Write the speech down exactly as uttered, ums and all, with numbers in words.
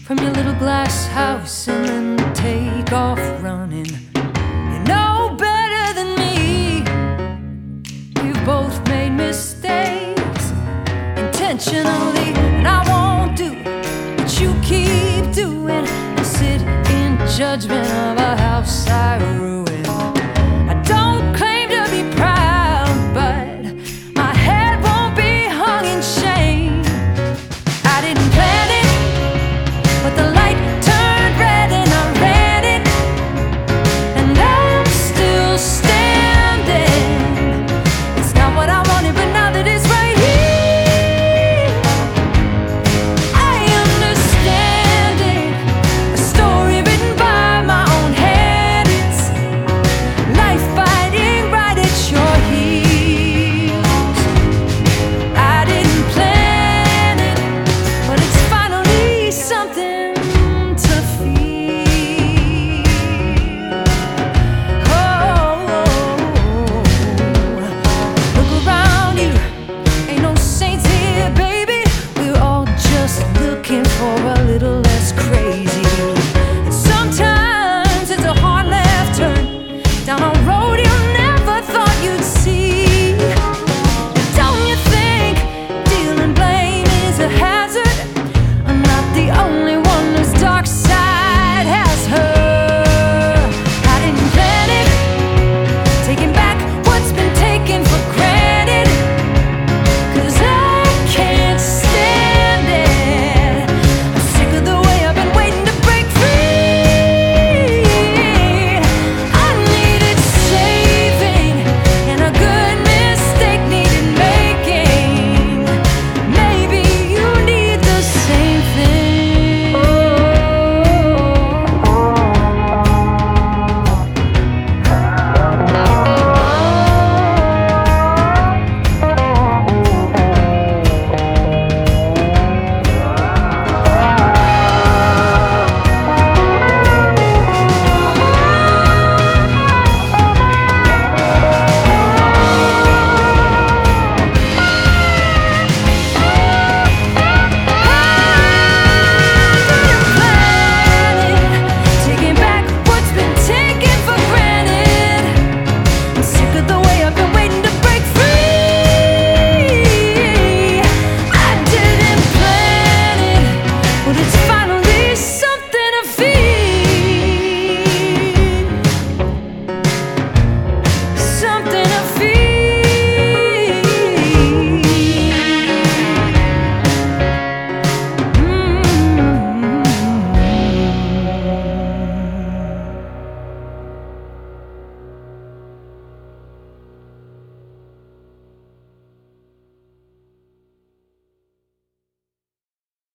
from your little glass house and then take off running. You know better than me. We've both made mistakes intentionally, and I won't do what you keep doing and sit in judgment of a house I ruined.